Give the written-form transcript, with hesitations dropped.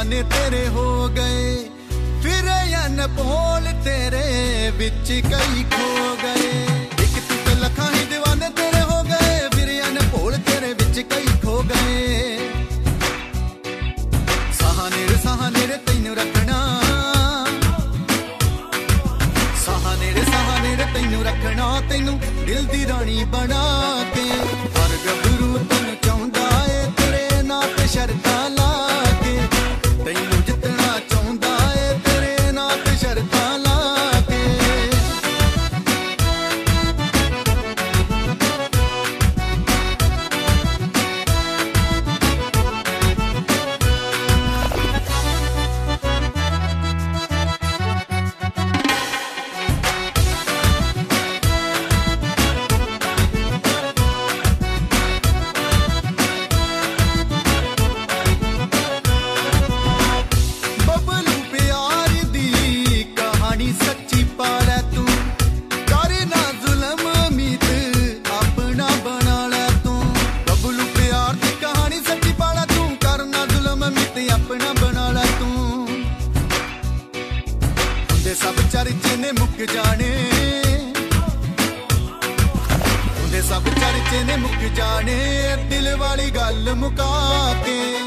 दीवाने तेरे हो गए, फिर अनमोल तेरे विच कई खो गए। एक तू ते लखां ही दीवाने तेरे हो गए, फिर अनमोल तेरे विच कई खो गए। सहाने रे तैनू रखना, सहाने रे तैनू रखना, तैनू दिल दी रानी बना के। हर गबरू तैनू चाहुंदा ए तेरे नां ते शर्तां ला के, तैनू जितना चाहुंदा ए तेरे नां ते शर्तां ला के। सब चर्चे ने मुक जाने, सब चर्चे ने मुक जाने, दिल वाली गल मुका के।